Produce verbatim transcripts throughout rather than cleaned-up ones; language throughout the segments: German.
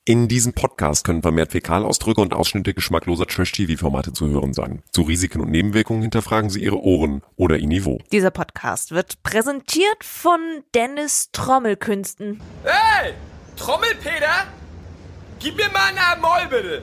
In diesem Podcast können vermehrt Fäkalausdrücke und Ausschnitte geschmackloser Trash-T V-Formate zu hören sein. Zu Risiken und Nebenwirkungen hinterfragen Sie Ihre Ohren oder Ihr Niveau. Dieser Podcast wird präsentiert von Dennis Trommelkünsten. Hey, Trommelpeter, gib mir mal einen Moll, bitte.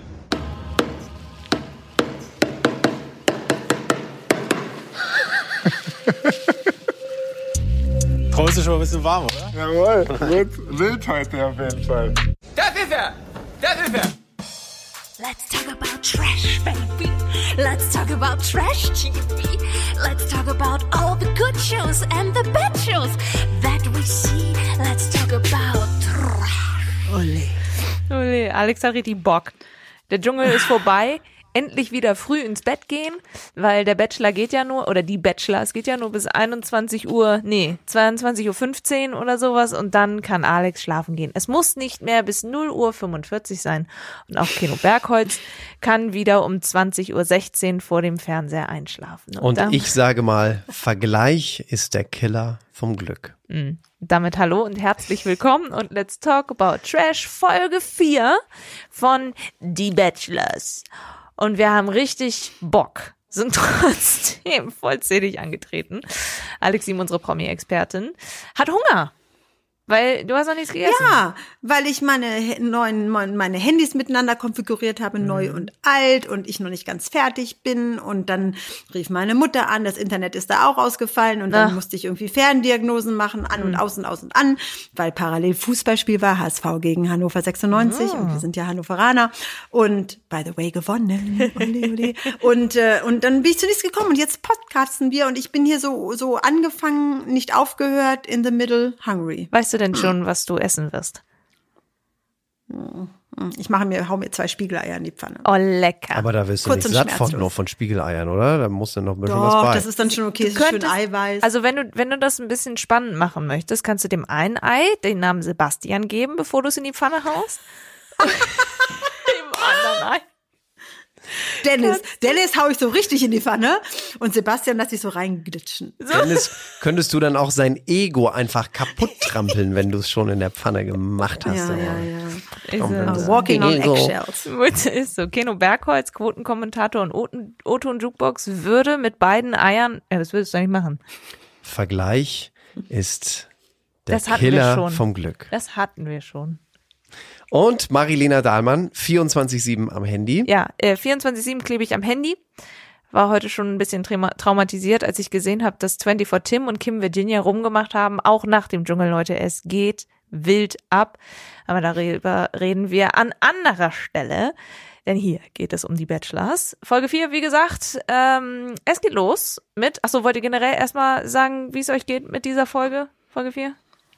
Trommelst du schon mal ein bisschen warm, oder? Jawohl, wild, wild heute auf jeden Fall. Das ist er, das ist er. Let's talk about trash, baby. Let's talk about trash T V. Let's talk about all the good shows and the bad shows that we see. Let's talk about trash. Ole. Ole, Alex hat richtig Bock. Der Dschungel ist vorbei. Endlich wieder früh ins Bett gehen, weil der Bachelor geht ja nur, oder die Bachelor, es geht ja nur bis einundzwanzig Uhr, nee, zweiundzwanzig Uhr fünfzehn oder sowas und dann kann Alex schlafen gehen. Es muss nicht mehr bis null Uhr fünfundvierzig sein und auch Kino Bergholz kann wieder um zwanzig Uhr sechzehn vor dem Fernseher einschlafen. Und, und ich sage mal, Vergleich ist der Killer vom Glück. Mh. Damit hallo und herzlich willkommen und let's talk about Trash, Folge vier von Die Bachelors. Und wir haben richtig Bock, sind trotzdem vollzählig angetreten. Alexi, unsere Promi-Expertin, hat Hunger, weil du hast noch nichts gegessen. Ja, weil ich meine neuen meine Handys miteinander konfiguriert habe, mhm. neu und alt und ich noch nicht ganz fertig bin und dann rief meine Mutter an, das Internet ist da auch ausgefallen und dann Ach. musste ich irgendwie Ferndiagnosen machen, an und mhm. aus und aus und an, weil parallel Fußballspiel war, H S V gegen Hannover sechsundneunzig mhm. und wir sind ja Hannoveraner und by the way gewonnen. Ole, ole. Und äh, und dann bin ich zu nichts gekommen und jetzt podcasten wir und ich bin hier so so angefangen, nicht aufgehört, in the middle, hungry. Weißt du denn schon, was du essen wirst? Ich mache mir, hau mir zwei Spiegeleier in die Pfanne. Oh, lecker. Aber da wirst du Kurz nicht satt von, nur von Spiegeleiern, oder? Da musst du noch ein bisschen Doch, was bei. das ist dann schon okay, das ist schön Eiweiß. Also wenn du, wenn du das ein bisschen spannend machen möchtest, kannst du dem einen Ei den Namen Sebastian geben, bevor du es in die Pfanne haust. Dem anderen Ei. Dennis, Dennis hau ich so richtig in die Pfanne und Sebastian lass ich so reinglitschen. So. Dennis, könntest du dann auch sein Ego einfach kaputt trampeln, wenn du es schon in der Pfanne gemacht hast? Ja, aber. ja, ja. Ist Oh, so. walking on eggshells. Ist so. Keno Bergholz, Quotenkommentator und O-Ton Jukebox würde mit beiden Eiern, ja, das würdest du nicht machen. Vergleich ist der das hatten wir Killer schon. vom Glück. Das hatten wir schon. Und Marilena Dahlmann, vierundzwanzig sieben am Handy. Ja, äh, vierundzwanzig sieben klebe ich am Handy. War heute schon ein bisschen trauma- traumatisiert, als ich gesehen habe, dass vierundzwanzig Tim und Kim Virginia rumgemacht haben, auch nach dem Dschungel, Leute. Es geht wild ab. Aber darüber reden wir an anderer Stelle. Denn hier geht es um die Bachelors. Folge vier, wie gesagt, ähm, es geht los mit, achso, wollt ihr generell erstmal sagen, wie es euch geht mit dieser Folge, Folge vier?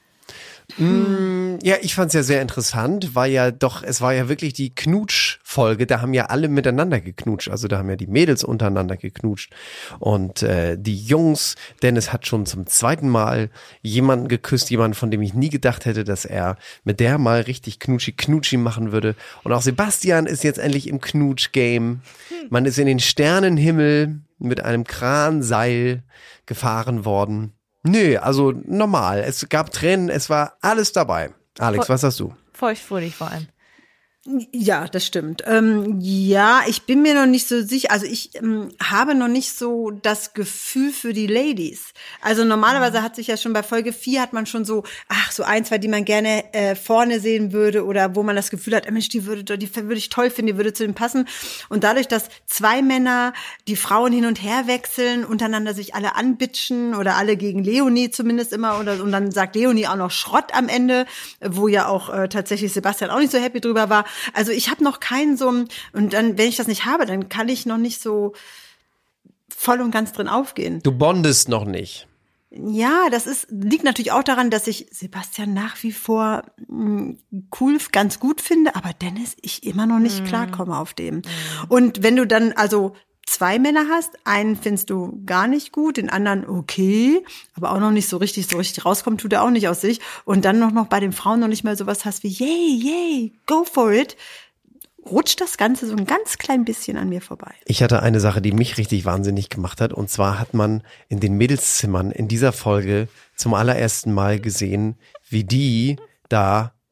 Mm, ja, ich fand's ja sehr interessant, weil ja doch, es war ja wirklich die Knutsch-Folge, da haben ja alle miteinander geknutscht, also da haben ja die Mädels untereinander geknutscht und äh, die Jungs, Dennis hat schon zum zweiten Mal jemanden geküsst, jemanden, von dem ich nie gedacht hätte, dass er mit der mal richtig knutschi-knutschi machen würde und auch Sebastian ist jetzt endlich im Knutsch-Game, man ist in den Sternenhimmel mit einem Kranseil gefahren worden. Nö, also normal. Es gab Tränen, es war alles dabei. Alex, was hast du? Feuchtfröhlich vor allem. Ja, das stimmt. Ähm, ja, ich bin mir noch nicht so sicher. Also ich ähm, habe noch nicht so das Gefühl für die Ladies. Also normalerweise hat sich ja schon bei Folge vier hat man schon so, ach, so ein, zwei, die man gerne äh, vorne sehen würde oder wo man das Gefühl hat, Mensch, die würde, die würde ich toll finden, die würde zu dem passen. Und dadurch, dass zwei Männer die Frauen hin und her wechseln, untereinander sich alle anbitschen oder alle gegen Leonie zumindest immer oder und dann sagt Leonie auch noch Schrott am Ende, wo ja auch äh, tatsächlich Sebastian auch nicht so happy drüber war. Also ich habe noch keinen so, und dann, wenn ich das nicht habe, dann kann ich noch nicht so voll und ganz drin aufgehen. Du bondest noch nicht. Ja, das ist liegt natürlich auch daran, dass ich Sebastian nach wie vor mh, cool, ganz gut finde, aber Dennis, ich immer noch nicht mm. klarkomme auf dem. Mm. Und wenn du dann also zwei Männer hast, einen findest du gar nicht gut, den anderen okay, aber auch noch nicht so richtig, so richtig rauskommt, tut er auch nicht aus sich. Und dann noch, noch bei den Frauen noch nicht mal sowas hast wie, yay, yay, go for it, rutscht das Ganze so ein ganz klein bisschen an mir vorbei. Ich hatte eine Sache, die mich richtig wahnsinnig gemacht hat, und zwar hat man in den Mädelszimmern in dieser Folge zum allerersten Mal gesehen, wie die da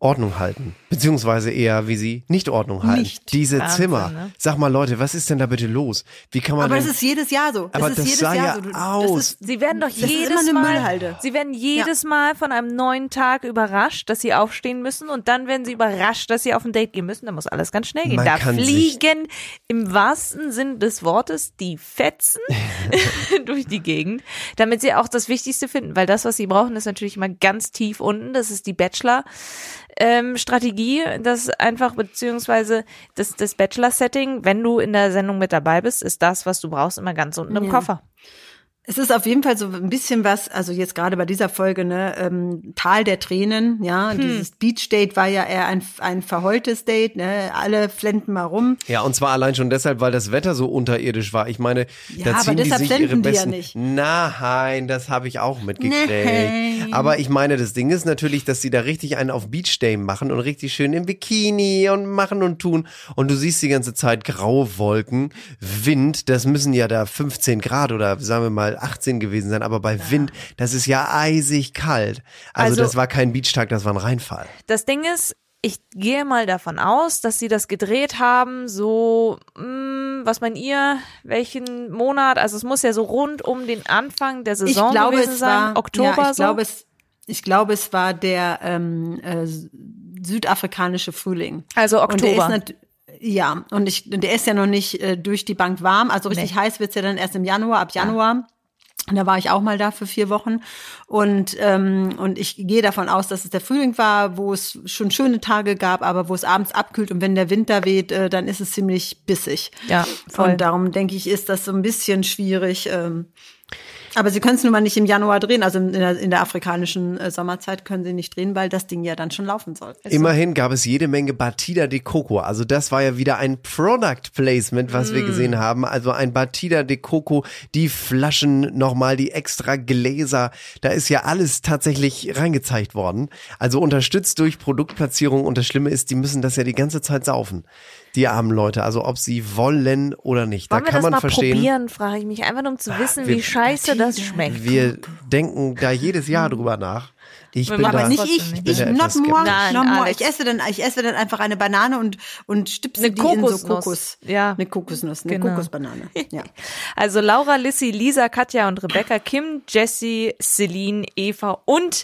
Ordnung halten. Beziehungsweise eher, wie sie nicht Ordnung halten. Nicht. Diese Wahnsinn, Zimmer. ne? Sag mal, Leute, was ist denn da bitte los? Wie kann man Aber denn... es ist jedes Jahr so. Aber es ist das jedes sah Jahr ja so. Du- aus. Das ist, Sie werden doch Das ist jedes immer eine Mal, Müllhalde. Sie werden jedes Mal von einem neuen Tag überrascht, dass sie aufstehen müssen und dann werden sie überrascht, dass sie auf ein Date gehen müssen. Da muss alles ganz schnell gehen. Man da kann fliegen im wahrsten Sinn des Wortes die Fetzen durch die Gegend, damit sie auch das Wichtigste finden, weil das, was sie brauchen, ist natürlich immer ganz tief unten. Das ist die Bachelor. Ähm, Strategie, das einfach, beziehungsweise das, das Bachelor-Setting, wenn du in der Sendung mit dabei bist, ist das, was du brauchst, immer ganz unten im Ja. Koffer. Es ist auf jeden Fall so ein bisschen was, also jetzt gerade bei dieser Folge, ne, ähm, Tal der Tränen, ja, Hm. dieses Beach-Date war ja eher ein, ein verheultes Date, ne, alle flenden mal rum. Ja, und zwar allein schon deshalb, weil das Wetter so unterirdisch war. Ich meine, Ja, da aber ziehen die deshalb sich ihre senden die ja besten... nicht. Nein, das habe ich auch mitgekriegt. Nein. Aber ich meine, das Ding ist natürlich, dass sie da richtig einen auf Beach Day machen und richtig schön im Bikini und machen und tun. Und du siehst die ganze Zeit graue Wolken, Wind, das müssen ja da fünfzehn Grad oder sagen wir mal achtzehn gewesen sein, aber bei Wind, das ist ja eisig kalt. Also, Also- das war kein Beachtag, das war ein Reinfall. Das Ding ist, ich gehe mal davon aus, dass sie das gedreht haben, so, mh, was meint ihr, welchen Monat, also es muss ja so rund um den Anfang der Ich Saison glaube, gewesen es sein, war, Oktober ja, ich so. glaube, es, ich glaube, es war der ähm, äh, südafrikanische Frühling. Also Und der ist Oktober. nat- ja, und ich, der ist ja noch nicht äh, durch die Bank warm, also richtig heiß wird's ja dann erst im Januar, ab Januar. Und da war ich auch mal da für vier Wochen und ähm, und ich gehe davon aus, dass es der Frühling war, wo es schon schöne Tage gab, aber wo es abends abkühlt und wenn der Winter weht, äh, dann ist es ziemlich bissig. Ja, voll. Und darum denke ich, ist das so ein bisschen schwierig. Ähm, aber sie können es nun mal nicht im Januar drehen, also in der, in der afrikanischen äh, Sommerzeit können sie nicht drehen, weil das Ding ja dann schon laufen soll. Immerhin gab es jede Menge Batida de Coco. Also das war ja wieder ein Product Placement, was wir gesehen haben. Also ein Batida de Coco, die Flaschen, nochmal die extra Gläser. Da ist ja alles tatsächlich reingezeigt worden. Also unterstützt durch Produktplatzierung. Und das Schlimme ist, die müssen das ja die ganze Zeit saufen. Die armen Leute. Also ob sie wollen oder nicht. Wollen da wir kann das man mal verstehen. probieren, frage ich mich, einfach nur um zu wissen, wir- wie scheiße das schmeckt. Wir denken da jedes Jahr drüber nach. Ich Wir bin machen da, Aber nicht trotzdem ich, nicht. bin ich da not etwas more, skeptisch. Nein, not more. Alex. Ich esse dann, ich esse dann einfach eine Banane und und stipse Eine die in so Kokosnuss. Kokos, Ja. eine Kokosnuss, eine Genau. Kokosbanane. Ja. Also Laura, Lissy, Lisa, Katja und Rebecca, Kim, Jessie, Celine, Eva und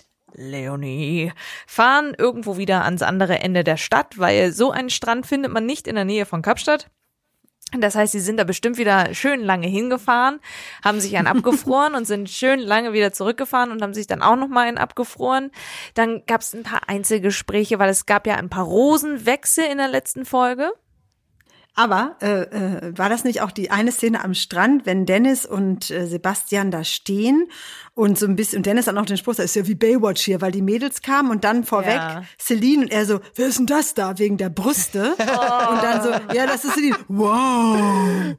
Leonie fahren irgendwo wieder ans andere Ende der Stadt, weil so einen Strand findet man nicht in der Nähe von Kapstadt. Das heißt, sie sind da bestimmt wieder schön lange hingefahren, haben sich einen abgefroren und sind schön lange wieder zurückgefahren und haben sich dann auch nochmal einen abgefroren. Dann gab es ein paar Einzelgespräche, weil es gab ja ein paar Rosenwechsel in der letzten Folge. Aber äh, äh, war das nicht auch die eine Szene am Strand, wenn Dennis und äh, Sebastian da stehen und so ein bisschen, und Dennis hat noch den Spruch, das ist ja wie Baywatch hier, weil die Mädels kamen und dann vorweg Ja. Celine und er so, wer ist denn das da, wegen der Brüste? Und dann so, ja, das ist Celine, wow,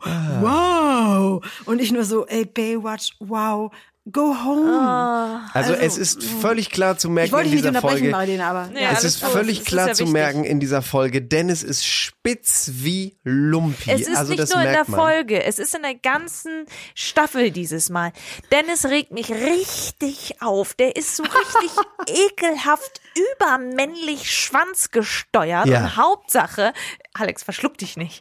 wow. Und ich nur so, ey, Baywatch, wow, go home. Also, Also, es ist völlig klar zu merken Ich wollte in dich nicht dieser unterbrechen, Folge. Marilena, aber Ja, ja. Es alles ist gut. völlig Das ist klar ja zu wichtig. merken in dieser Folge, Dennis ist spitz wie Lumpi. Es ist also nicht das nur in der merkt man. Folge, es ist in der ganzen Staffel dieses Mal. Dennis regt mich richtig auf. Der ist so richtig ekelhaft übermännlich schwanzgesteuert. Ja. Und Hauptsache, Alex, verschluck dich nicht.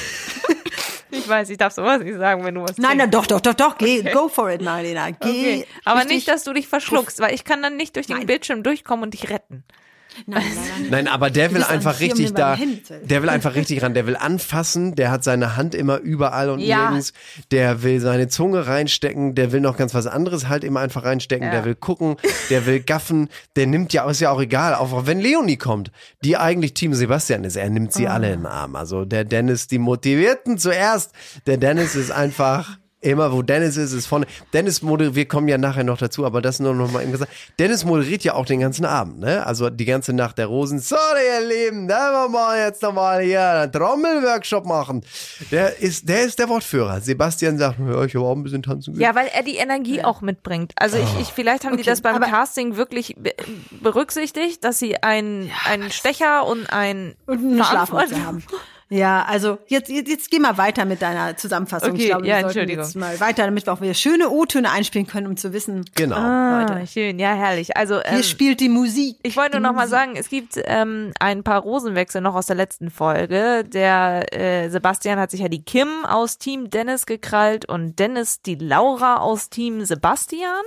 Ich weiß, ich darf sowas nicht sagen, wenn du was Nein, nein, trinkst. doch, doch, doch, doch, geh, go for it, Marilena. Geh. Okay. Aber richtig- nicht, dass du dich verschluckst, weil ich kann dann nicht durch den Nein. Bildschirm durchkommen und dich retten. Nein, nein, nein. Nein, aber der Du will bist einfach ein Schirm, richtig den da, man Hände hält. der will einfach richtig ran, der will anfassen, der hat seine Hand immer überall und Ja. nirgends, der will seine Zunge reinstecken, der will noch ganz was anderes halt immer einfach reinstecken, Ja. der will gucken, der will gaffen, der nimmt ja, ist ja auch egal, auch wenn Leonie kommt, die eigentlich Team Sebastian ist, er nimmt sie alle in den Arm, also der Dennis, die Motivierten zuerst, der Dennis ist einfach... Immer wo Dennis ist, ist vorne. Dennis moderiert, wir kommen ja nachher noch dazu, aber das nur noch mal eben gesagt. Dennis moderiert ja auch den ganzen Abend, ne? Also die ganze Nacht der Rosen. So, ihr Lieben, da wollen wir jetzt nochmal hier einen Trommelworkshop machen. Der ist, der ist der Wortführer. Sebastian sagt, ja, ich habe auch ein bisschen tanzen. Ja, weil er die Energie auch mitbringt. Also ich, ich vielleicht haben die Okay, das beim aber- Casting wirklich be berücksichtigt, dass sie einen, einen Stecher und einen Und eine Verantwort- Schlafmütze haben. Ja, also jetzt, jetzt, jetzt geh mal weiter mit deiner Zusammenfassung. Okay, ich glaube, ja, wir sollten Entschuldigung. jetzt mal weiter, damit wir auch wieder schöne O-Töne einspielen können, um zu wissen, Genau. Ah, Leute. schön, ja, herrlich. Also hier ähm, spielt die Musik. ich wollte nur noch mal sagen, es gibt ähm, ein paar Rosenwechsel noch aus der letzten Folge. Der äh, Sebastian hat sich ja die Kim aus Team Dennis gekrallt und Dennis die Laura aus Team Sebastian.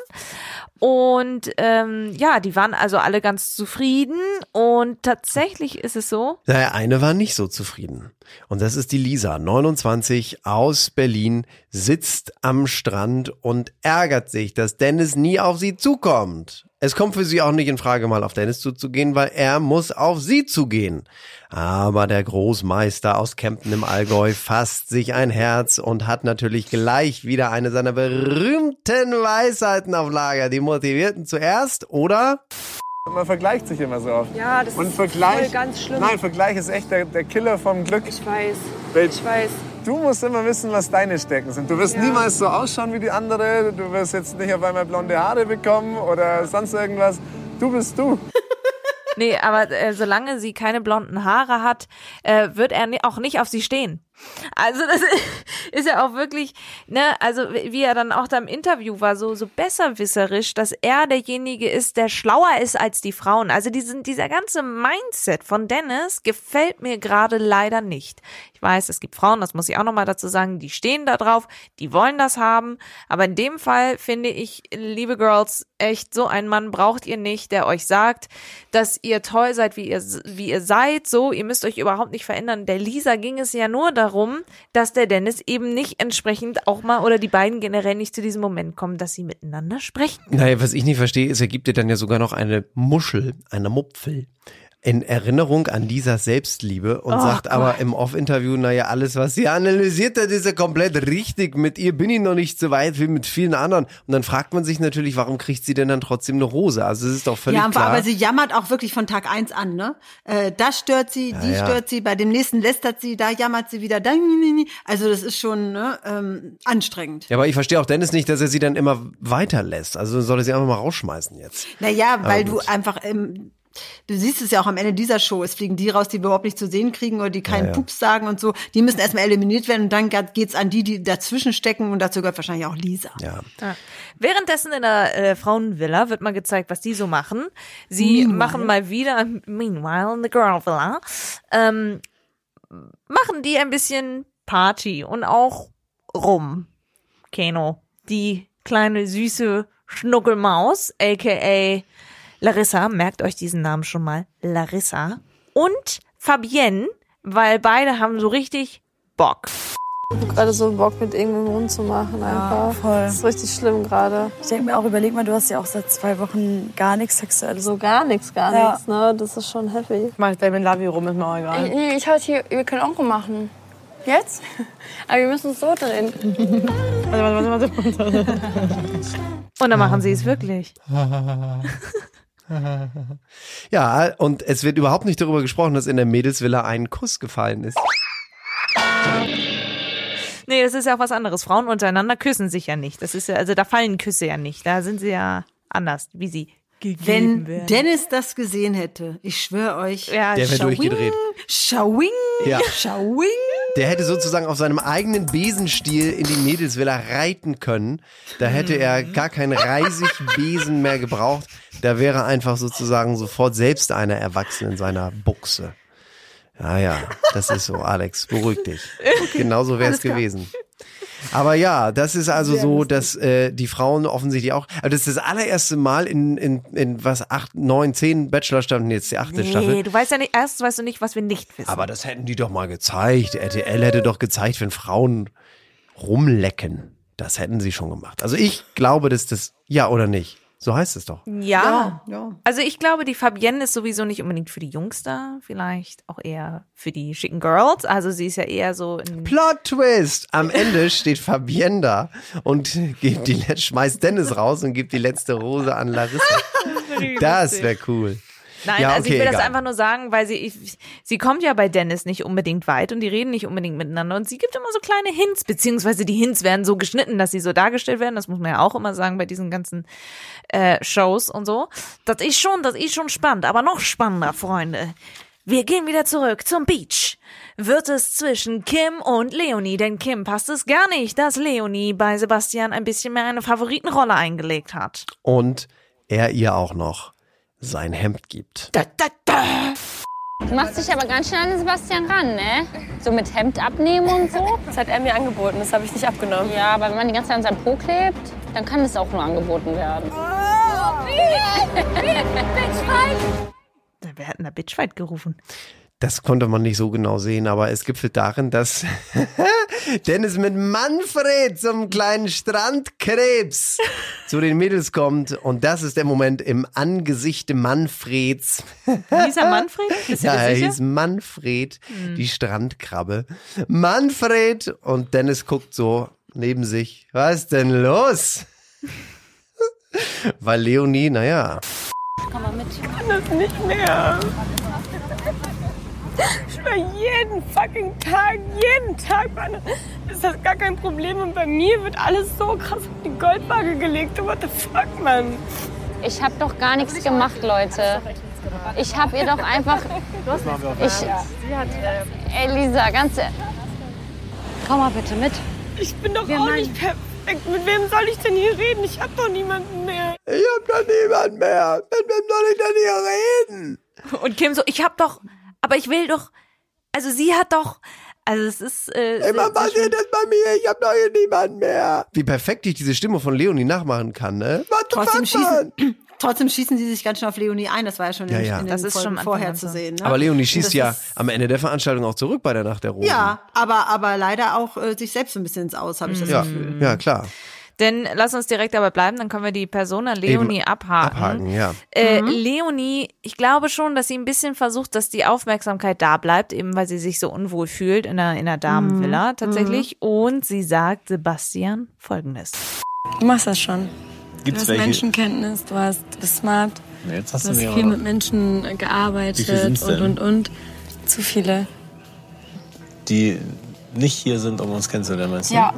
Und ähm, ja, die waren also alle ganz zufrieden und tatsächlich ist es so. Naja, eine war nicht so zufrieden. Und das ist die Lisa, neunundzwanzig, aus Berlin, sitzt am Strand und ärgert sich, dass Dennis nie auf sie zukommt. Es kommt für sie auch nicht in Frage, mal auf Dennis zuzugehen, weil er muss auf sie zugehen. Aber der Großmeister aus Kempten im Allgäu fasst sich ein Herz und hat natürlich gleich wieder eine seiner berühmten Weisheiten auf Lager. Die motivierten zuerst, oder? Man vergleicht sich immer so oft. Ja, das Und ist Vergleich, voll ganz schlimm. Nein, Vergleich ist echt der, der Killer vom Glück. Ich weiß, Weil ich weiß. Du musst immer wissen, was deine Stärken sind. Du wirst Ja. niemals so ausschauen wie die andere. Du wirst jetzt nicht auf einmal blonde Haare bekommen oder sonst irgendwas. Du bist du. Nee, aber äh, solange sie keine blonden Haare hat, äh, wird er ni- auch nicht auf sie stehen. Also das ist ja auch wirklich, ne, also wie er dann auch da im Interview war, so so besserwisserisch, dass er derjenige ist, der schlauer ist als die Frauen. Also diesen, dieser ganze Mindset von Dennis gefällt mir gerade leider nicht. Ich weiß, es gibt Frauen, das muss ich auch nochmal dazu sagen, die stehen da drauf, die wollen das haben, aber in dem Fall finde ich, liebe Girls, echt, so einen Mann braucht ihr nicht, der euch sagt, dass ihr toll seid, wie ihr, wie ihr seid, so, ihr müsst euch überhaupt nicht verändern. Der Lisa ging es ja nur darum, dass der Dennis eben nicht entsprechend auch mal oder die beiden generell nicht zu diesem Moment kommen, dass sie miteinander sprechen. Naja, was ich nicht verstehe, ist, er gibt dir dann ja sogar noch eine Muschel, eine Mupfel in Erinnerung an Lisas Selbstliebe und Oh sagt Gott. aber im Off-Interview, naja, alles, was sie analysiert hat, ist ja komplett richtig. Mit ihr bin ich noch nicht so weit wie mit vielen anderen. Und dann fragt man sich natürlich, warum kriegt sie denn dann trotzdem eine Rose? Also es ist doch völlig Ja, klar. aber sie jammert auch wirklich von Tag eins an, ne? Äh, das stört sie, die ja. stört sie, bei dem nächsten lästert sie, da jammert sie wieder, da, also das ist schon ne, ähm, anstrengend. Ja, aber ich verstehe auch Dennis nicht, dass er sie dann immer weiterlässt. Also soll er sie einfach mal rausschmeißen jetzt. Naja, weil Aber du gut. einfach, ähm, du siehst es ja auch am Ende dieser Show, es fliegen die raus, die wir überhaupt nicht zu sehen kriegen oder die keinen Ja, ja. Pups sagen und so. Die müssen erstmal eliminiert werden und dann geht's an die, die dazwischen stecken und dazu gehört wahrscheinlich auch Lisa. Ja. Ja. Währenddessen in der äh, Frauenvilla wird mal gezeigt, was die so machen. Sie machen mal wieder, meanwhile in the Girl Villa, ähm, machen die ein bisschen Party und auch rum. Keno, die kleine süße Schnuckelmaus, aka Larissa, merkt euch diesen Namen schon mal, Larissa und Fabienne, weil beide haben so richtig Bock. Ich hab gerade so Bock, mit irgendeinem rumzumachen einfach. voll. Das ist richtig schlimm gerade. Ich denke mir auch, überleg mal, du hast ja auch seit zwei Wochen gar nichts Sexuelles. So gar nichts, gar Ja. nichts, ne? Das ist schon heavy. Mach ich mit Lavi rum, ist mir auch egal. Nee, ich halt hier, wir können auch rummachen. Jetzt? Aber wir müssen es so drehen. Warte, warte, warte, warte. Und dann machen sie es wirklich. Ja, und es wird überhaupt nicht darüber gesprochen, dass in der Mädelsvilla ein Kuss gefallen ist. Nee, das ist ja auch was anderes. Frauen untereinander küssen sich ja nicht. Das ist ja, also da fallen Küsse ja nicht. Da sind sie ja anders, wie sie gegeben Wenn werden. Dennis das gesehen hätte, ich schwöre euch, Ja, Der wäre schau- durchgedreht. Schauing, Ja. Schauing. Der hätte sozusagen auf seinem eigenen Besenstiel in die Mädelsvilla reiten können. Da hätte er gar keinen Reisigbesen mehr gebraucht. Da wäre einfach sozusagen sofort selbst einer erwachsen in seiner Buchse. Ja, ja, das ist so, Alex, beruhig dich. Genauso wäre es gewesen. Aber ja, das ist also so, dass äh, die Frauen offensichtlich auch, also das ist das allererste Mal in, in, in was, acht, neun, zehn Bachelor-Staffeln, jetzt die achte Nee, Staffel. du weißt ja nicht, erstens weißt du nicht, was wir nicht wissen. Aber das hätten die doch mal gezeigt. R T L hätte doch gezeigt, wenn Frauen rumlecken. Das hätten sie schon gemacht. Also ich glaube, dass das, ja oder nicht? So heißt es doch. ja. Ja. Also ich glaube, die Fabienne ist sowieso nicht unbedingt für die Jungs da, vielleicht auch eher für die schicken Girls. Also sie ist ja eher so in Plot Twist! Am Ende steht Fabienne da und gibt die, let- schmeißt Dennis raus und gibt die letzte Rose an Larissa. Das wäre cool. Nein, Ja, also ich okay, will das egal. einfach nur sagen, weil sie, ich, sie kommt ja bei Dennis nicht unbedingt weit und die reden nicht unbedingt miteinander und sie gibt immer so kleine Hints, beziehungsweise die Hints werden so geschnitten, dass sie so dargestellt werden, das muss man ja auch immer sagen bei diesen ganzen äh, Shows und so. Das ist schon, das ist schon spannend, aber noch spannender, Freunde. Wir gehen wieder zurück zum Beach, wird es zwischen Kim und Leonie, denn Kim passt es gar nicht, dass Leonie bei Sebastian ein bisschen mehr eine Favoritenrolle eingelegt hat. Und er ihr auch noch sein Hemd gibt. Da, da, da. Du machst dich aber ganz schnell an Sebastian ran, ne? So mit Hemd abnehmen und so. Das hat er mir angeboten, das habe ich nicht abgenommen. Ja, aber wenn man die ganze Zeit an seinem Po klebt, dann kann es auch nur angeboten werden. Oh, Bitchfight! Wer hat denn da Bitchfight gerufen? Das konnte man nicht so genau sehen, aber es gipfelt darin, dass Dennis mit Manfred zum kleinen Strandkrebs zu den Mädels kommt. Und das ist der Moment im Angesicht Manfreds. Hieß er Manfred? Bist du Ja, dir er sicher? hieß Manfred, Hm. die Strandkrabbe. Manfred! Und Dennis guckt so neben sich. Was ist denn los? Weil Leonie, naja. Komm mal mit. Ich kann das nicht mehr. Ich war jeden fucking Tag, jeden Tag, Mann, ist das gar kein Problem. Und bei mir wird alles so krass auf die Goldwaage gelegt. What the fuck, Mann? Ich hab doch gar nichts gemacht, Leute. Ich hab ihr doch einfach... Ich, ey, Lisa, ganz... e- Komm mal bitte mit. Ich bin doch auch nicht perfekt. Mit wem soll ich denn hier reden? Ich hab doch niemanden mehr. Ich hab doch niemanden mehr. Mit wem soll ich denn hier reden? Und Kim so, ich hab doch, aber ich will doch, also sie hat doch, also es ist... Äh, Immer passiert das bei mir, ich hab doch hier niemanden mehr. Wie perfekt ich diese Stimme von Leonie nachmachen kann, ne? Trotzdem schießen, trotzdem schießen sie sich ganz schön auf Leonie ein. Das war ja schon Ja, in, ja. in den Das ist Folgen schon am vorher Anfang zu sehen. Ne? Aber Leonie Und schießt das ja ist- am Ende der Veranstaltung auch zurück bei der Nacht der Rosen. Ja, aber, aber leider auch äh, sich selbst so ein bisschen ins Aus, habe ich das ja, Gefühl. ja, klar. Denn lass uns direkt dabei bleiben, dann können wir die Persona Leonie Eben abhaken. abhaken, ja. Äh, Leonie, ich glaube schon, dass sie ein bisschen versucht, dass die Aufmerksamkeit da bleibt, eben weil sie sich so unwohl fühlt in einer, in einer Damenvilla tatsächlich. Und sie sagt Sebastian Folgendes. Du machst das schon. Gibt's du hast welche? Menschenkenntnis, du, hast, du bist smart, Na, jetzt hast du du hast mir viel aber- mit Menschen äh, Wie gearbeitet viele sind's und, denn? und, und. Zu viele. Die nicht hier sind, um uns kennenzulernen, meinst du? Ja.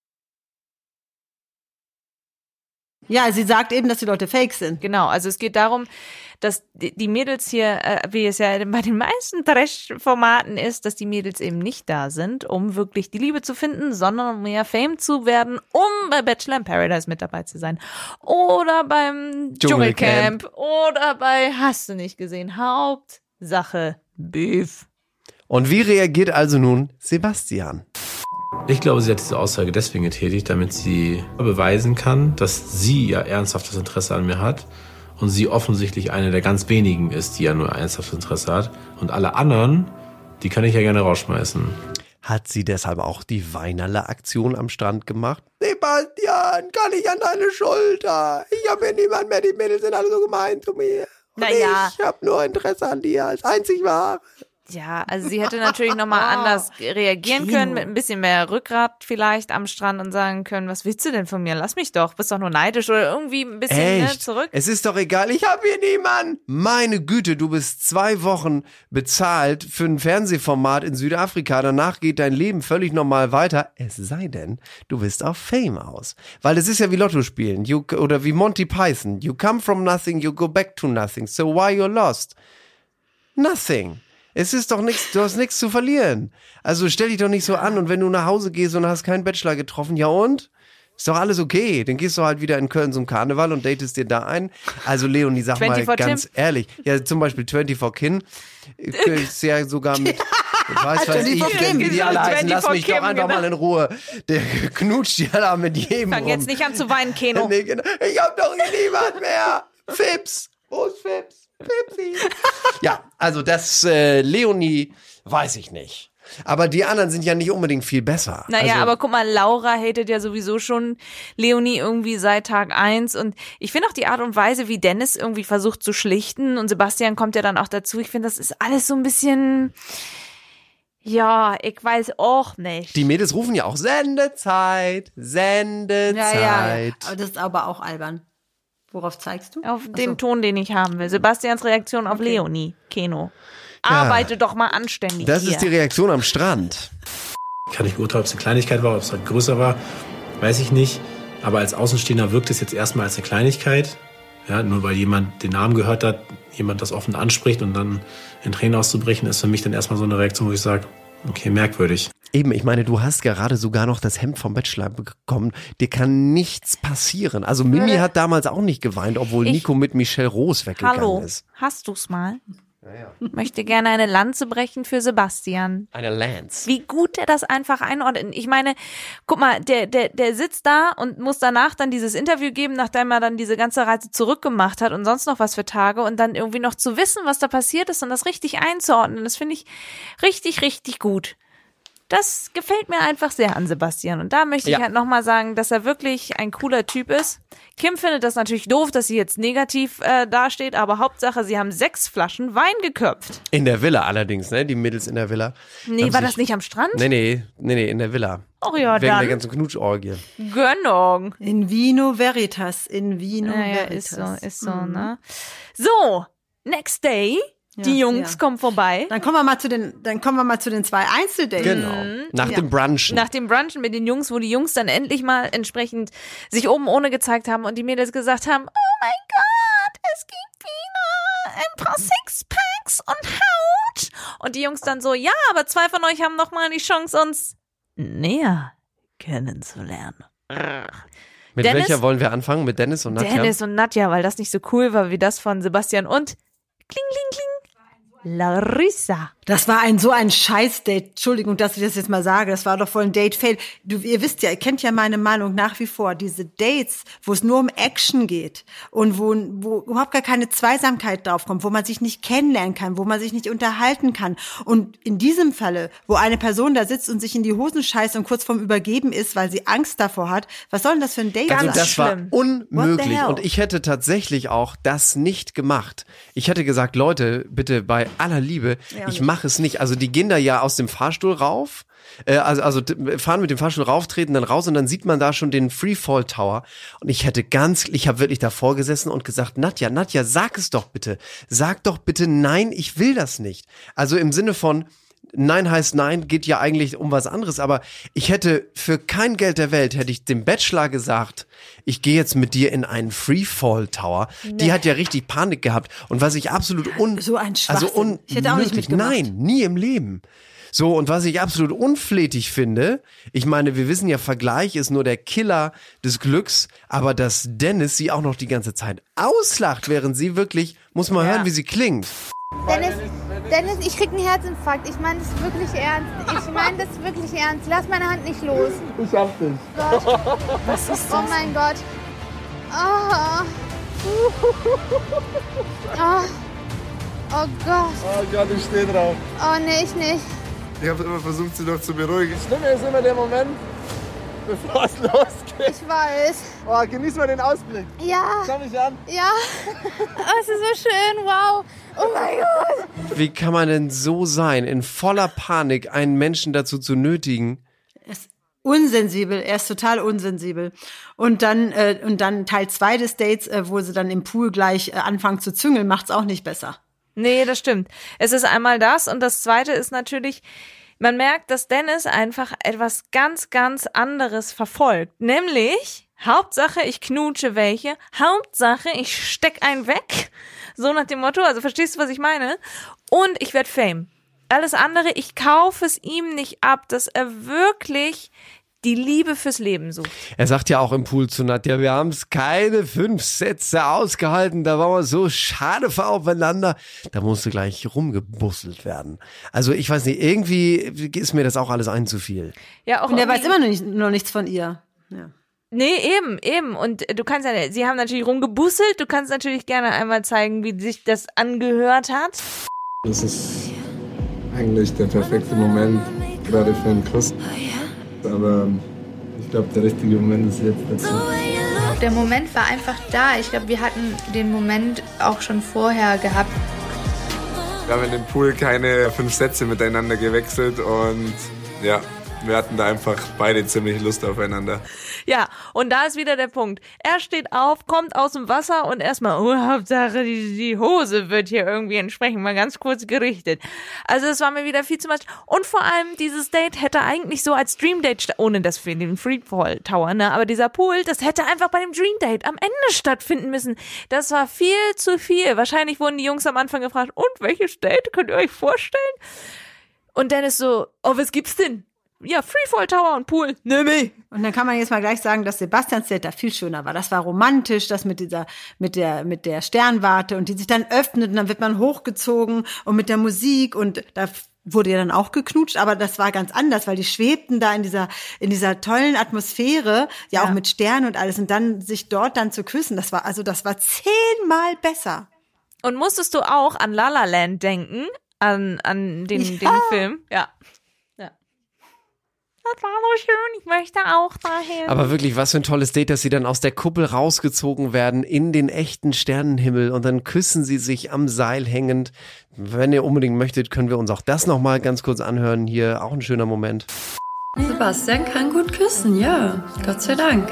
Ja, sie sagt eben, dass die Leute fake sind. Genau, also es geht darum, dass die die Mädels hier, äh, wie es ja bei den meisten Trash-Formaten ist, dass die Mädels eben nicht da sind, um wirklich die Liebe zu finden, sondern um mehr Fame zu werden, um bei Bachelor in Paradise mit dabei zu sein. Oder beim Dschungelcamp. Dschungelcamp. Oder bei, hast du nicht gesehen, Hauptsache Beef. Und wie reagiert also nun Sebastian? Ich glaube, sie hat diese Aussage deswegen getätigt, damit sie beweisen kann, dass sie ja ernsthaftes Interesse an mir hat und sie offensichtlich eine der ganz wenigen ist, die ja nur ernsthaftes Interesse hat. Und alle anderen, die kann ich ja gerne rausschmeißen. Hat sie deshalb auch die Weinerle-Aktion am Strand gemacht? Sebastian, kann ich an deine Schulter? Ich habe hier niemand mehr, die Mädels sind alle so gemein zu mir. Und Naja. ich habe nur Interesse an dir als einzig wahre. Ja, also sie hätte natürlich nochmal anders reagieren können, mit ein bisschen mehr Rückgrat vielleicht am Strand und sagen können, was willst du denn von mir? Lass mich doch, bist doch nur neidisch oder irgendwie ein bisschen ne, Echt? zurück. Es ist doch egal, ich habe hier niemanden. Meine Güte, du bist zwei Wochen bezahlt für ein Fernsehformat in Südafrika. Danach geht dein Leben völlig normal weiter. Es sei denn, du bist auf Fame aus. Weil es ist ja wie Lotto spielen you, oder wie Monty Python. You come from nothing, you go back to nothing. So why you're lost? Nothing. Es ist doch nichts, du hast nichts zu verlieren. Also stell dich doch nicht so an und wenn du nach Hause gehst und hast keinen Bachelor getroffen, ja und? Ist doch alles okay. Dann gehst du halt wieder in Köln zum Karneval und datest dir da ein. Also Leonie, sag mal vierundzwanzig ganz Tim. ehrlich. Ja, zum Beispiel vierundzwanzig Kin. Ist ja sogar mit, weiß was ich, vierundzwanzig wie die alle heißen. Lass mich Kim, doch einfach genau. mal in Ruhe. Der knutscht ja da mit jedem Fang rum. jetzt nicht an zu weinen, Keno. Nee, genau. Ich hab doch hier niemand mehr. Fips. Wo ist Fips? Fipsi. Ja, also das äh, Leonie weiß ich nicht. Aber die anderen sind ja nicht unbedingt viel besser. Naja, also, aber guck mal, Laura hatet ja sowieso schon Leonie irgendwie seit Tag eins und ich finde auch die Art und Weise, wie Dennis irgendwie versucht zu schlichten und Sebastian kommt ja dann auch dazu, ich finde, das ist alles so ein bisschen, ja, ich weiß auch nicht. Die Mädels rufen ja auch Sendezeit, Sendezeit. Ja, ja. Aber das ist aber auch albern. Worauf zeigst du? Auf Ach den so. Ton, den ich haben will. Sebastians Reaktion auf Okay. Leonie, Keno. Arbeite doch mal anständig Das hier. ist die Reaktion am Strand. Kann ich beurteilen, ob es eine Kleinigkeit war, ob es halt größer war, weiß ich nicht. Aber als Außenstehender wirkt es jetzt erstmal als eine Kleinigkeit. Ja, nur weil jemand den Namen gehört hat, jemand das offen anspricht und dann in Tränen auszubrechen, ist für mich dann erstmal so eine Reaktion, wo ich sage, Okay, merkwürdig. Eben, ich meine, du hast gerade sogar noch das Hemd vom Bachelor bekommen. Dir kann nichts passieren. Also Mimi hat damals auch nicht geweint, obwohl Ich- Nico mit Michelle Rose weggegangen Hallo, ist. hast du's mal? Möchte gerne eine Lanze brechen für Sebastian. Eine Lance. Wie gut er das einfach einordnet. Ich meine, guck mal, der, der, der sitzt da und muss danach dann dieses Interview geben, nachdem er dann diese ganze Reise zurückgemacht hat und sonst noch was für Tage und dann irgendwie noch zu wissen, was da passiert ist und das richtig einzuordnen. Das finde ich richtig, richtig gut. Das gefällt mir einfach sehr an Sebastian. Und da möchte ich Ja. halt nochmal sagen, dass er wirklich ein cooler Typ ist. Kim findet das natürlich doof, dass sie jetzt negativ äh, dasteht, aber Hauptsache, sie haben sechs Flaschen Wein geköpft. In der Villa allerdings, ne? Die Mädels in der Villa. Nee, Haben war sich- das nicht am Strand? Nee, nee, nee, nee, in der Villa. Oh ja, Wegen dann. der ganzen Knutschorgie. Gönnung. In Vino Veritas, in Vino Ja, ja, Veritas. ist so, ist so, Mhm. ne? So, next day. Die Ja, Jungs ja. kommen vorbei. Dann kommen wir mal zu den, dann kommen wir mal zu den zwei Einzeldates. Genau. Nach Ja. dem Brunchen. Nach dem Brunchen mit den Jungs, wo die Jungs dann endlich mal entsprechend sich oben ohne gezeigt haben und die Mädels gesagt haben, oh mein Gott, es gibt wieder ein paar Sixpacks und Haut. Und die Jungs dann so, ja, aber zwei von euch haben noch mal die Chance, uns näher kennenzulernen. Mit Dennis- welcher wollen wir anfangen? Mit Dennis und Nadja? Dennis und Nadja, weil das nicht so cool war wie das von Sebastian und kling, kling, kling, Larissa. Das war ein so ein Scheiß-Date. Entschuldigung, dass ich das jetzt mal sage. Das war doch voll ein Date-Fail. Du, ihr wisst ja, ihr kennt ja meine Meinung nach wie vor. Diese Dates, wo es nur um Action geht und wo, wo überhaupt gar keine Zweisamkeit draufkommt, wo man sich nicht kennenlernen kann, wo man sich nicht unterhalten kann. Und in diesem Falle, wo eine Person da sitzt und sich in die Hosen scheißt und kurz vorm Übergeben ist, weil sie Angst davor hat, was soll denn das für ein Date Also sein? das war schlimm. unmöglich What the hell? und ich hätte tatsächlich auch das nicht gemacht. Ich hätte gesagt, Leute, bitte bei aller Liebe, Ja, ich nicht. mache es nicht. Also die gehen da ja aus dem Fahrstuhl rauf, äh, also, also t- fahren mit dem Fahrstuhl rauf, treten dann raus und dann sieht man da schon den Freefall Tower und ich hätte ganz, ich habe wirklich davor gesessen und gesagt, Nadja, Nadja, sag es doch bitte. Sag doch bitte nein, ich will das nicht. Also im Sinne von Nein heißt Nein, geht ja eigentlich um was anderes, aber ich hätte für kein Geld der Welt, hätte ich dem Bachelor gesagt, ich gehe jetzt mit dir in einen Freefall Tower. Die hat ja richtig Panik gehabt und was ich absolut un... So ein also Schwachsinn. Ich hätte auch nicht unmöglich, mitgemacht. nein, nie im Leben. So, und was ich absolut unflätig finde, ich meine, wir wissen ja, Vergleich ist nur der Killer des Glücks, aber dass Dennis sie auch noch die ganze Zeit auslacht, während sie wirklich, muss man Ja. hören, wie sie klingt. Dennis, Dennis, ich krieg einen Herzinfarkt. Ich meine das wirklich ernst. Ich meine das wirklich ernst. Lass meine Hand nicht los. Ich hab dich. Gott. Was ist das? Oh mein Gott. Oh. Oh, oh Gott. Oh Gott, ich steh drauf. Oh nee, ich nicht. Ich habe immer versucht, sie noch zu beruhigen. Das Schlimme ist immer der Moment, bevor es losgeht. Ich weiß. Oh, genieß mal den Ausblick. Ja. Schau mich an. Ja. Oh, es ist so schön. Wow. Oh mein Gott. Wie kann man denn so sein, in voller Panik einen Menschen dazu zu nötigen? Unsensibel, er ist total unsensibel. Und dann äh, und dann Teil zwei des Dates, äh, wo sie dann im Pool gleich äh, anfangen zu züngeln, macht's auch nicht besser. Nee, das stimmt. Es ist einmal das und das zweite ist natürlich, man merkt, dass Dennis einfach etwas ganz, ganz anderes verfolgt. Nämlich, Hauptsache, ich knutsche welche. Hauptsache, ich steck einen weg. So nach dem Motto, also verstehst du, was ich meine? Und ich werd Fame. Alles andere, ich kaufe es ihm nicht ab, dass er wirklich die Liebe fürs Leben sucht. Er sagt ja auch im Pool zu Nadja, wir haben es keine fünf Sätze ausgehalten, da waren wir so schade aufeinander. Da musste gleich rumgebusselt werden. Also ich weiß nicht, irgendwie ist mir das auch alles ein zu viel. Ja, auch Und er weiß irgendwie- immer noch, nicht, noch nichts von ihr. Ja. Nee, eben, eben. Und du kannst ja, sie haben natürlich rumgebusselt, du kannst natürlich gerne einmal zeigen, wie sich das angehört hat. Das ist eigentlich der perfekte Moment, gerade für einen Kuss. Aber ich glaube, der richtige Moment ist jetzt dazu. Der Moment war einfach da. Ich glaube, wir hatten den Moment auch schon vorher gehabt. Wir haben in dem Pool keine fünf Sätze miteinander gewechselt und ja, wir hatten da einfach beide ziemlich Lust aufeinander. Ja, und da ist wieder der Punkt. Er steht auf, kommt aus dem Wasser und erstmal, oh, Hauptsache, die, die Hose wird hier irgendwie entsprechend mal ganz kurz gerichtet. Also es war mir wieder viel zu much. Und vor allem, dieses Date hätte eigentlich so als Dream Date, sta- ohne das für den Freefall Tower, ne, aber dieser Pool, das hätte einfach bei dem Dream Date am Ende stattfinden müssen. Das war viel zu viel. Wahrscheinlich wurden die Jungs am Anfang gefragt, und welches Date könnt ihr euch vorstellen? Und Dennis so, oh, was gibt's denn? Ja, Freefall Tower und Pool. Nimm mich. Und dann kann man jetzt mal gleich sagen, dass Sebastians Date da viel schöner war. Das war romantisch, das mit dieser, mit der, mit der Sternwarte und die sich dann öffnet und dann wird man hochgezogen und mit der Musik und da wurde ja dann auch geknutscht, aber das war ganz anders, weil die schwebten da in dieser, in dieser tollen Atmosphäre, ja, ja auch mit Sternen und alles und dann sich dort dann zu küssen, das war, also das war zehnmal besser. Und musstest du auch an La La Land denken? An, an den, ja. den Film? Ja. Das war so schön, ich möchte auch dahin. Aber wirklich, was für ein tolles Date, dass sie dann aus der Kuppel rausgezogen werden in den echten Sternenhimmel und dann küssen sie sich am Seil hängend. Wenn ihr unbedingt möchtet, können wir uns auch das nochmal ganz kurz anhören. Hier auch ein schöner Moment. Sebastian kann gut küssen, ja. Gott sei Dank.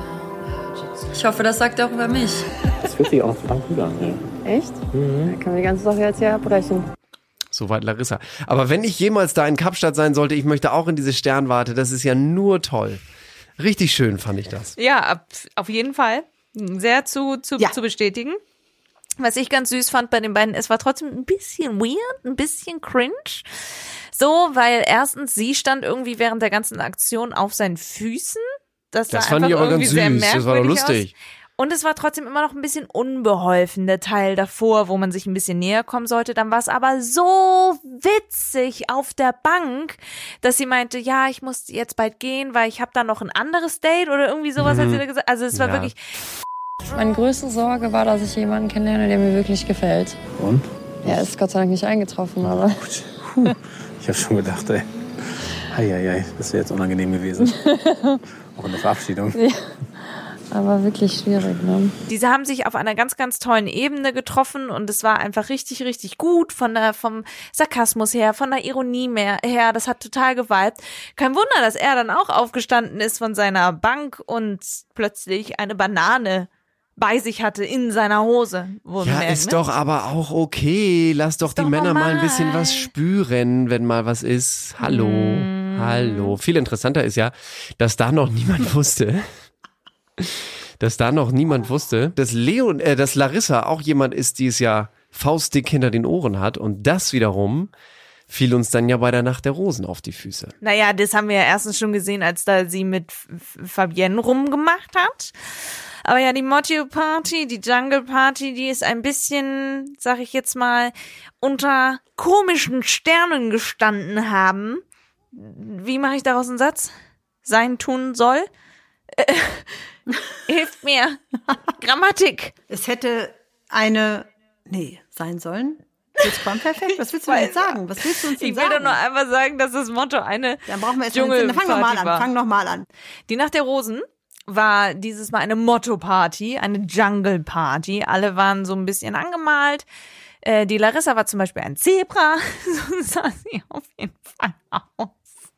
Ich hoffe, das sagt er auch über mich. Das fühlt sich auch verdammt gut an, ja. Echt? Mhm. Da können wir die ganze Sache jetzt hier abbrechen. Soweit Larissa. Aber wenn ich jemals da in Kapstadt sein sollte, ich möchte auch in diese Sternwarte. Das ist ja nur toll. Richtig schön fand ich das. Ja, auf jeden Fall. Sehr zu, zu, ja. zu bestätigen. Was ich ganz süß fand bei den beiden, es war trotzdem ein bisschen weird, ein bisschen cringe. So, weil erstens, sie stand irgendwie während der ganzen Aktion auf seinen Füßen. Das, das fand ich aber ganz süß. Das war doch lustig. Aus. Und es war trotzdem immer noch ein bisschen unbeholfen, der Teil davor, wo man sich ein bisschen näher kommen sollte. Dann war es aber so witzig auf der Bank, dass sie meinte, ja, ich muss jetzt bald gehen, weil ich habe da noch ein anderes Date oder irgendwie sowas, mhm. hat sie da gesagt. Also es war ja. wirklich... Meine größte Sorge war, dass ich jemanden kennenlerne, der mir wirklich gefällt. Und? Ja, ist Gott sei Dank nicht eingetroffen, aber... Puh. Ich habe schon gedacht, ey, hei, hei, hei, das wäre jetzt unangenehm gewesen. Auch in der Verabschiedung. Ja. Aber wirklich schwierig, ne? Diese haben sich auf einer ganz, ganz tollen Ebene getroffen und es war einfach richtig, richtig gut von der, vom Sarkasmus her, von der Ironie mehr, her. Das hat total geweibt. Kein Wunder, dass er dann auch aufgestanden ist von seiner Bank und plötzlich eine Banane bei sich hatte in seiner Hose. Ja, merkt, ist ne? doch aber auch okay. Lass doch ist die doch Männer normal. mal ein bisschen was spüren, wenn mal was ist. Hallo, mm. hallo. Viel interessanter ist ja, dass da noch niemand wusste, dass da noch niemand wusste, dass Leon, äh, dass Larissa auch jemand ist, die es ja faustdick hinter den Ohren hat und das wiederum fiel uns dann ja bei der Nacht der Rosen auf die Füße. Naja, das haben wir ja erstens schon gesehen, als da sie mit F- Fabienne rumgemacht hat. Aber ja, die Motto Party, die Jungle Party, die ist ein bisschen, sag ich jetzt mal, unter komischen Sternen gestanden haben. Wie mache ich daraus einen Satz? Sein, tun, soll? Äh, hilft mir. Grammatik. Es hätte eine, nee, sein sollen. Perfekt. Was willst du denn jetzt sagen? Was willst du uns denn ich will sagen? doch nur einmal sagen, dass das Motto eine Dann brauchen wir jetzt Dschungel- mal, fang noch mal an, war. fang noch mal an. Die Nacht der Rosen war dieses Mal eine Motto-Party, eine Jungle-Party. Alle waren so ein bisschen angemalt. Äh, die Larissa war zum Beispiel ein Zebra. So sah sie auf jeden Fall aus.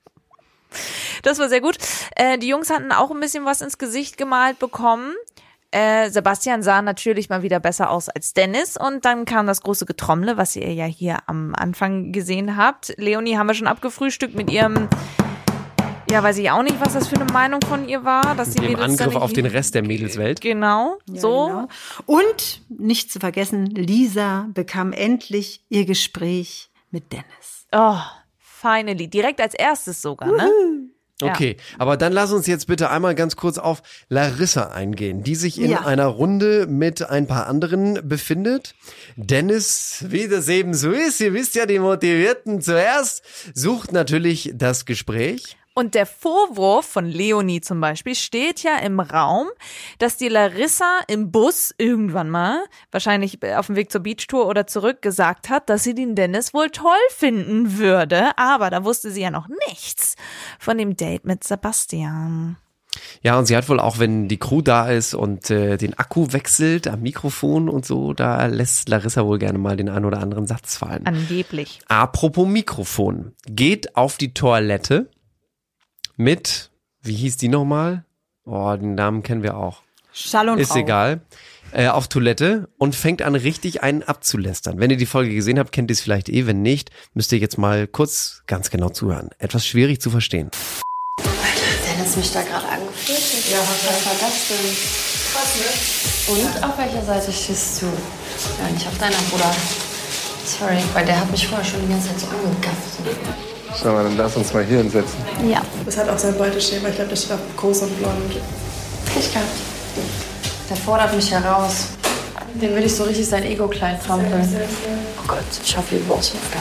Das war sehr gut. Äh, die Jungs hatten auch ein bisschen was ins Gesicht gemalt bekommen. Äh, Sebastian sah natürlich mal wieder besser aus als Dennis und dann kam das große Getrommle, was ihr ja hier am Anfang gesehen habt. Leonie haben wir schon abgefrühstückt mit ihrem, ja, weiß ich auch nicht, was das für eine Meinung von ihr war. Dass die Mit dem Mädels Angriff dann auf den Rest der Mädelswelt. Genau, Ja, so. genau. Und nicht zu vergessen, Lisa bekam endlich ihr Gespräch mit Dennis. Oh, finally. Direkt als erstes sogar, ne? Okay, aber dann lass uns jetzt bitte einmal ganz kurz auf Larissa eingehen, die sich in Ja. einer Runde mit ein paar anderen befindet. Dennis, wie das eben so ist, ihr wisst ja, die Motivierten zuerst, sucht natürlich das Gespräch. Und der Vorwurf von Leonie zum Beispiel steht ja im Raum, dass die Larissa im Bus irgendwann mal, wahrscheinlich auf dem Weg zur Beachtour oder zurück, gesagt hat, dass sie den Dennis wohl toll finden würde. Aber da wusste sie ja noch nichts von dem Date mit Sebastian. Ja, und sie hat wohl auch, wenn die Crew da ist und äh, den Akku wechselt am Mikrofon und so, da lässt Larissa wohl gerne mal den einen oder anderen Satz fallen. Angeblich. Apropos Mikrofon, geht auf die Toilette mit, wie hieß die nochmal? Oh, den Namen kennen wir auch. Schall und Ist Rauch. egal. Äh, auf Toilette und fängt an, richtig einen abzulästern. Wenn ihr die Folge gesehen habt, kennt ihr es vielleicht eh. Wenn nicht, müsst ihr jetzt mal kurz ganz genau zuhören. Etwas schwierig zu verstehen. Dennis mich da gerade angeführt. Ja, was war das denn? Krass, ne? Und auf welcher Seite stehst du? Ja, nicht auf deiner, Bruder. Sorry, weil der hat mich vorher schon die ganze Zeit so angegafft. Schau mal, dann lass uns mal hier hinsetzen. Ja. Das hat auch sein Beuteschema. Ich glaube, das steht auf groß und blond. Ich kann. Der fordert mich heraus. Den will ich so richtig sein Ego klein trampeln. Oh Gott, ich hoffe, ihr Hausaufgaben.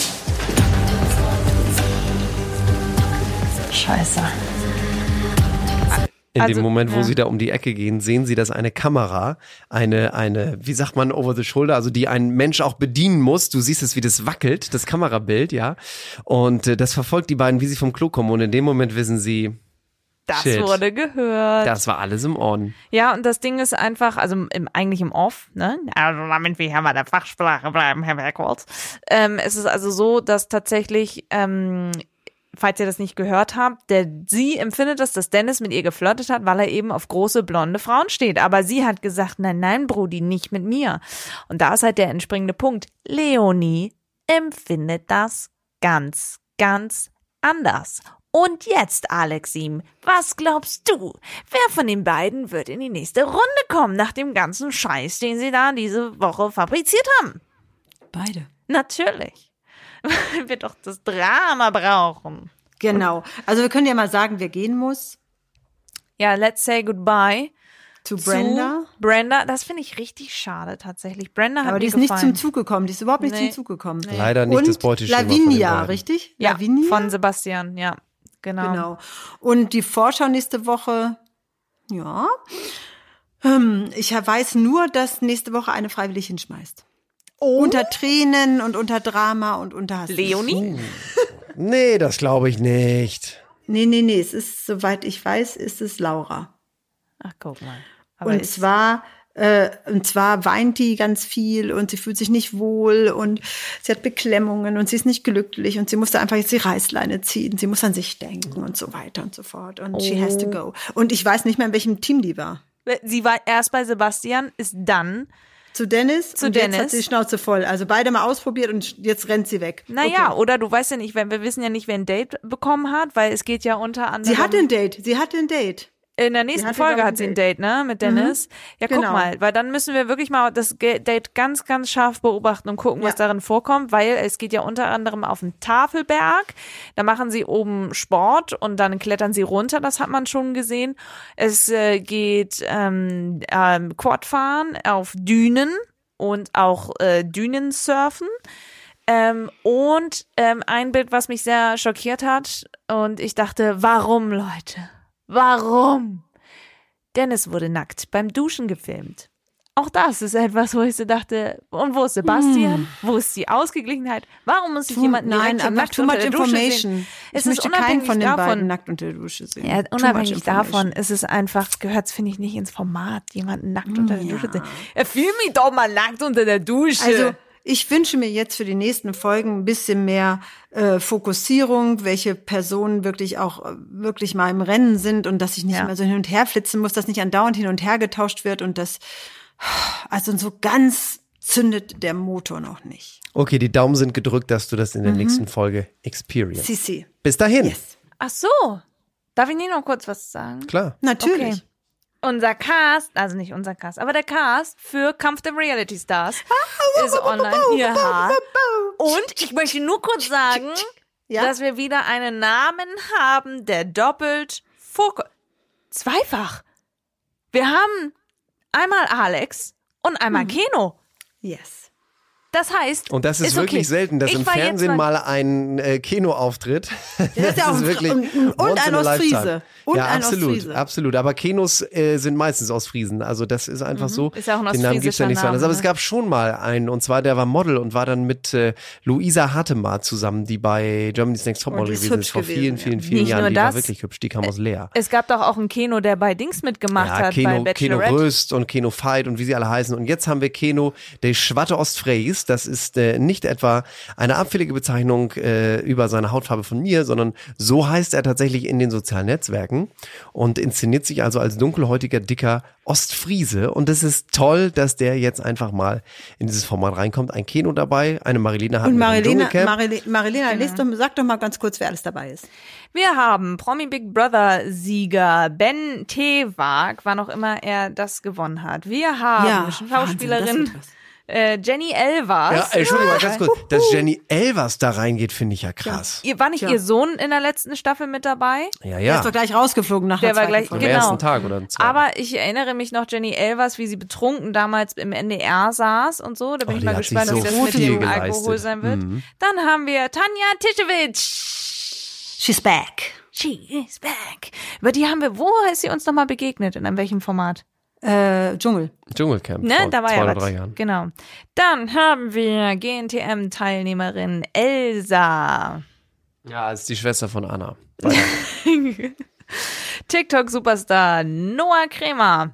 Scheiße. In Also, dem Moment, wo ja. sie da um die Ecke gehen, sehen sie, dass eine Kamera, eine, eine, wie sagt man, over the shoulder, also die ein Mensch auch bedienen muss. Du siehst es, wie das wackelt, das Kamerabild, ja. Und äh, das verfolgt die beiden, wie sie vom Klo kommen. Und in dem Moment wissen sie, Das shit, wurde gehört. das war alles im On. Ja, und das Ding ist einfach, also im, eigentlich im Off, ne? Also damit wir hier bei der Fachsprache bleiben, Herr Bergholz. Ähm, es ist also so, dass tatsächlich, ähm, falls ihr das nicht gehört habt, der, sie empfindet das, dass Dennis mit ihr geflirtet hat, weil er eben auf große, blonde Frauen steht. Aber sie hat gesagt, nein, nein, Brudi, nicht mit mir. Und da ist halt der entspringende Punkt. Leonie empfindet das ganz, ganz anders. Und jetzt, Alexim, was glaubst du? Wer von den beiden wird in die nächste Runde kommen, nach dem ganzen Scheiß, den sie da diese Woche fabriziert haben? Beide. Natürlich. Weil wir doch das Drama brauchen. Genau. Also wir können ja mal sagen, wer gehen muss. Ja, let's say goodbye. Zu Brenda. Zu Brenda, das finde ich richtig schade tatsächlich. Brenda hat Aber die mir ist nicht gefallen. zum Zug gekommen. Die ist überhaupt nicht Nee. zum Zug gekommen. Nee. Leider nicht Und das Beuteschema von den Lavinia, beiden. richtig? Ja, Lavinia? von Sebastian, ja. Genau. Genau. Und die Vorschau nächste Woche, ja. Hm, Ich weiß nur, dass nächste Woche eine freiwillig hinschmeißt. Oh. Unter Tränen und unter Drama und unter Hass. Leonie? Nee, das glaube ich nicht. Nee, nee, nee. Es ist, soweit ich weiß, ist es Laura. Ach, guck mal. Aber Und ist- zwar, äh, und zwar weint die ganz viel und sie fühlt sich nicht wohl und sie hat Beklemmungen und sie ist nicht glücklich und sie musste einfach jetzt die Reißleine ziehen. Sie muss an sich denken und so weiter und so fort. Und she has to go. Und ich weiß nicht mehr, in welchem Team die war. Sie war erst bei Sebastian, ist dann Zu Dennis Zu und Dennis. jetzt hat sie die Schnauze voll. Also beide mal ausprobiert und jetzt rennt sie weg. Naja, Okay. oder du weißt ja nicht, wenn wir wissen ja nicht, wer ein Date bekommen hat, weil es geht ja unter anderem. Sie hatte ein Date. Sie hatte ein Date. In der Sie nächsten hatte, Folge glaub ich, hat sie ein ein Date, ne, mit Dennis. Mhm. Ja, guck Genau. mal, weil dann müssen wir wirklich mal das Ge- Date ganz, ganz scharf beobachten und gucken, was Ja. darin vorkommt, weil es geht ja unter anderem auf den Tafelberg. Da machen sie oben Sport und dann klettern sie runter, das hat man schon gesehen. Es äh, geht ähm, ähm, Quadfahren auf Dünen und auch äh, Dünensurfen. Ähm, und ähm, ein Bild, was mich sehr schockiert hat und ich dachte, warum, Leute? Warum? Dennis wurde nackt beim Duschen gefilmt. Auch das ist etwas, wo ich so dachte, und wo ist Sebastian? Hm. Wo ist die Ausgeglichenheit? Warum muss ich Too- jemanden Nein, direkt aber nackt too unter much der Dusche information. sehen? Ich Es möchte ist keinen unabhängig von den davon, beiden nackt unter der Dusche sehen. Ja, Too much unabhängig information. davon ist es einfach, gehört es, finde ich, nicht ins Format, jemanden nackt unter der Dusche zu sehen. Ja, film mich doch mal nackt unter der Dusche. Also ich wünsche mir jetzt für die nächsten Folgen ein bisschen mehr äh, Fokussierung, welche Personen wirklich auch äh, wirklich mal im Rennen sind und dass ich nicht Ja. immer so hin und her flitzen muss, dass nicht andauernd hin und her getauscht wird und das, also so ganz zündet der Motor noch nicht. Okay, die Daumen sind gedrückt, dass du das in der Mhm. nächsten Folge experience. Sisi. Bis dahin. Yes. Ach so. Darf ich nicht noch kurz was sagen? Klar. Natürlich. Okay. Unser Cast, also nicht unser Cast, aber der Cast für Kampf der Reality Stars ist online. Ja. Und ich möchte nur kurz sagen, Ja? dass wir wieder einen Namen haben, der doppelt vorkommt. Zweifach. Wir haben einmal Alex und einmal Keno. Yes. Das heißt, Und das ist, wirklich okay. selten, dass Ich im war jetzt Fernsehen mal ein äh, Keno-Auftritt. Das ist ja auch ein Fr- und- und once ein in a Ostfriese. lifetime. Und ja, ein absolut, Ostfriese. absolut. Aber Kenos äh, sind meistens aus Friesen. Also das ist einfach Mhm. so. Ist ja auch ein Den Namen gibt's ja nicht so ostfriesischer anders. Aber Name, es gab schon mal einen, und zwar der war Model und war dann mit äh, Luisa Hartemar zusammen, die bei Germany's Next Topmodel Oh, die ist gewesen hübsch ist vor gewesen, vielen, ja. vielen, vielen Nicht Jahren. nur Die das, war wirklich hübsch. Die kam aus Leer. es gab doch auch einen Keno, der bei Dings mitgemacht Ja, hat, Keno, bei Keno Bachelorette. Röst und Keno Veit und wie sie alle heißen. Und jetzt haben wir Keno, der Schwatte Ostfries. Das ist äh, nicht etwa eine abfällige Bezeichnung äh, über seine Hautfarbe von mir, sondern so heißt er tatsächlich in den sozialen Netzwerken und inszeniert sich also als dunkelhäutiger, dicker Ostfriese. Und es ist toll, dass der jetzt einfach mal in dieses Format reinkommt. Ein Keno dabei, eine Marilena hat Und mit dem Marilena, Dschungelcamp. Marile, Marilena, Genau. lest doch, sag doch mal ganz kurz, wer alles dabei ist. Wir haben Promi Big Brother Sieger Ben Tewag, wann auch immer er das gewonnen hat. Wir haben Ja, Schauspielerin Wahnsinn, das wird Äh, Jenny Elvers. Ja, Entschuldigung, mal ganz kurz. Dass Jenny Elvers da reingeht, finde ich ja krass. Ihr, war nicht Ja. ihr Sohn in der letzten Staffel mit dabei? Ja, Der ja. ist doch gleich rausgeflogen nach Der der war gleich, Folge. Am genau. ersten Tag oder am zweiten. Aber ich erinnere mich noch, Jenny Elvers, wie sie betrunken damals im N D R saß und so. Da bin Oh, ich die mal hat sich gespannt, so wie das mit viel dem Alkohol geleistet. sein wird. Mhm. Dann haben wir Tanja Tischewitsch. She's back. She is back. Über die haben wir, wo ist sie uns nochmal begegnet? In welchem Format? Äh, Dschungel. Dschungelcamp Ne, vor da war zwei ja oder was. drei Jahren. Genau. Dann haben wir G N T M-Teilnehmerin Elsa. Ja, ist die Schwester von Anna. Weiter. TikTok-Superstar Noah Kremer.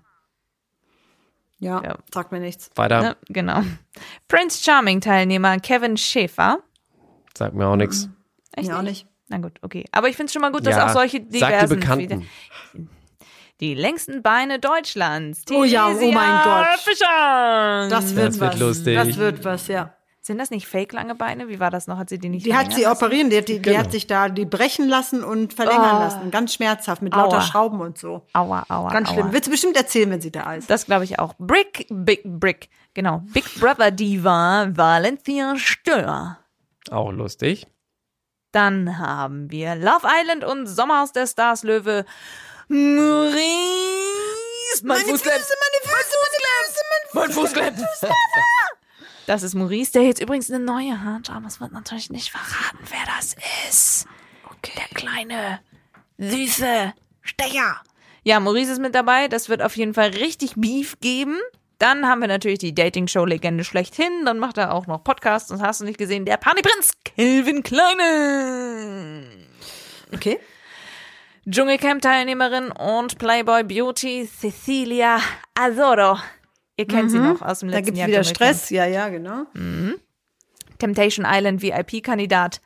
Ja, Ja. sagt mir nichts. Weiter. Ne, genau. Prince Charming-Teilnehmer Kevin Schäfer. Sagt mir auch nichts. Echt Ja, auch nicht. Na gut, okay. Aber ich finde es schon mal gut, dass Ja, auch solche sag die diversen... Bekannten. Die längsten Beine Deutschlands. Oh ja, oh mein Gott. Fischer. Das wird Das wird was. lustig. Das wird was, ja. Sind das nicht fake lange Beine? Wie war das noch? Hat sie die nicht Die hat sie verlängern lassen? operieren, die, hat- die, die Genau. hat sich da die brechen lassen und verlängern Oh. lassen. Ganz schmerzhaft, mit lauter Aua. Schrauben und so. Aua, aua, Ganz aua. schlimm. Wird sie bestimmt erzählen, wenn sie da ist. Das glaube ich auch. Brick, Big Brick. Genau. Big Brother Diva Valentina Stör. Auch lustig. Dann haben wir Love Island und Sommerhaus der Stars Löwe Maurice. Mein Fußklepp. meine Füße, meine Füße, Mein Fußklepp. Das ist Maurice, der jetzt übrigens eine neue hat, aber es wird natürlich nicht verraten, wer das ist. Okay. Der kleine, süße Stecher. Ja, Maurice ist mit dabei. Das wird auf jeden Fall richtig Beef geben. Dann haben wir natürlich die Dating-Show-Legende schlechthin. Dann macht er auch noch Podcasts. Das hast du nicht gesehen. Der Partyprinz Calvin Kleine. Okay. Dschungelcamp-Teilnehmerin und Playboy Beauty Cecilia Azoro. Ihr kennt sie noch aus dem Da letzten gibt's Jahr. wieder Dschungelcamp. Stress. Ja, ja, genau. Temptation Island V I P-Kandidat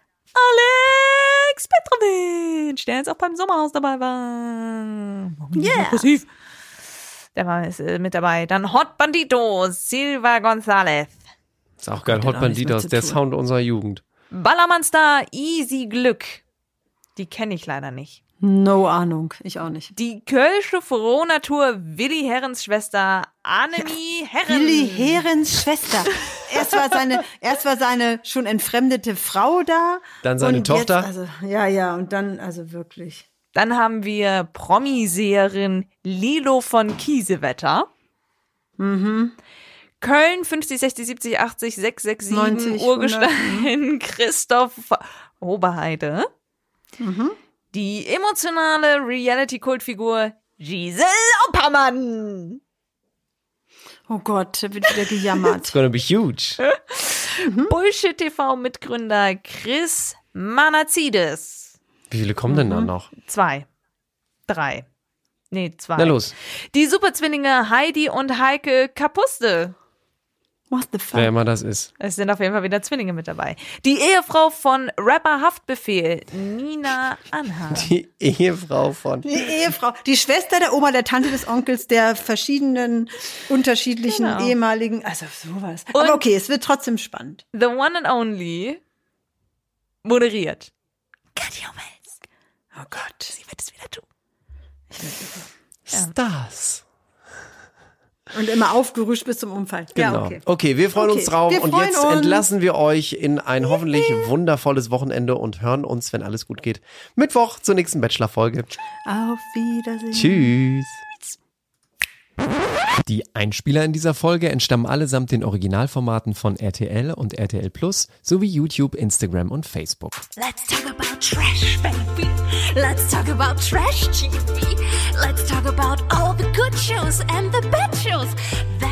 Alex Petrovic, der jetzt auch beim Sommerhaus dabei war. Yeah. Aggressiv. Der war ist, äh, mit dabei. Dann Hot Bandito, Silva González. Ist auch geil. Hat Hot auch nichts Banditos, mit zu der tun. Sound unserer Jugend. Ballermann-Star Easy Glück. Die kenne ich leider nicht. No Ahnung. Ich auch nicht. Die Kölsche Frohnatur Willi Herrens Schwester Annemie Herren. Willi Herens Schwester. Erst war seine, erst war seine schon entfremdete Frau da. Dann seine und Tochter. Jetzt, also, ja, ja, und dann, also wirklich. Dann haben wir Promiseherin Lilo von Kiesewetter. Mhm. Köln fünfzig, sechzig, siebzig, achtzig, sechs sechs sieben neunzig, Urgestein Christoph Oberheide. Mhm. Die emotionale Reality-Kultfigur Giselle Oppermann. Oh Gott, da wird wieder gejammert. It's gonna be huge. Bullshit-T V-Mitgründer Chris Manazides. Wie viele kommen denn da noch? Zwei. Drei. Nee, zwei. Na los. Die Superzwillinge Heidi und Heike Kapuste. What the fuck? Wer immer das ist. Es sind auf jeden Fall wieder Zwillinge mit dabei. Die Ehefrau von Rapper Haftbefehl, Nina Anhar. Die Ehefrau von. Die Ehefrau, die Schwester der Oma, der Tante des Onkels, der verschiedenen unterschiedlichen Genau. ehemaligen, also sowas. Und- Aber okay, es wird trotzdem spannend. The One and Only moderiert. Katja Wels. Oh Gott. Sie wird es wieder tun. Stars. Und immer aufgerüscht bis zum Umfallen. Genau. Ja, okay. okay, wir freuen Okay, uns drauf. wir Und freuen jetzt uns. entlassen wir euch in ein hoffentlich wundervolles Wochenende und hören uns, wenn alles gut geht, Mittwoch zur nächsten Bachelor-Folge. Auf Wiedersehen. Tschüss. Die Einspieler in dieser Folge entstammen allesamt den Originalformaten von R T L und R T L Plus sowie YouTube, Instagram und Facebook. Let's talk about trash, baby. Let's talk about trash T V. Let's talk about all the good shows and the bad shows that